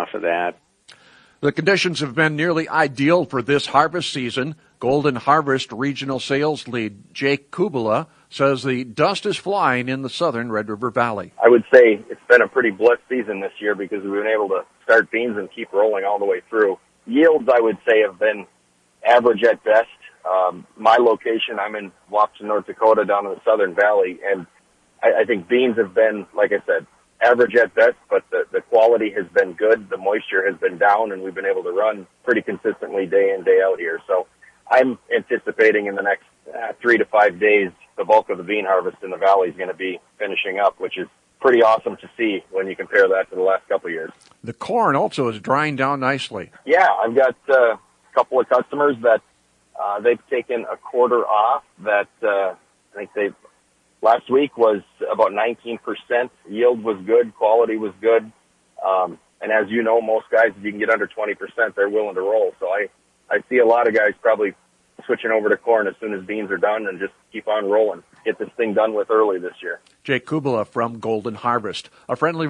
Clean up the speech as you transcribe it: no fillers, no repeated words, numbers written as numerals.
off of that. The conditions have been nearly ideal for this harvest season. Golden Harvest Regional Sales Lead Jake Kubala says the dust is flying in the southern Red River Valley. I would say it's been a pretty blessed season this year because we've been able to start beans and keep rolling all the way through. Yields, I would say, have been average at best. My location, I'm in Wapton, North Dakota, down in the Southern Valley, and I think beans have been, like I said, average at best, but the quality has been good. The moisture has been down, and we've been able to run pretty consistently day in, day out here. So I'm anticipating in the next 3 to 5 days, the bulk of the bean harvest in the valley is going to be finishing up, which is pretty awesome to see when you compare that to the last couple of years. The corn also is drying down nicely. Yeah, I've got a couple of customers that they've taken a quarter off. That I think last week was about 19%. Yield was good, quality was good, and as you know, most guys, if you can get under 20%, they're willing to roll. So I see a lot of guys probably switching over to corn as soon as beans are done and just keep on rolling. Get this thing done with early this year. Jake Kubala from Golden Harvest. A friendly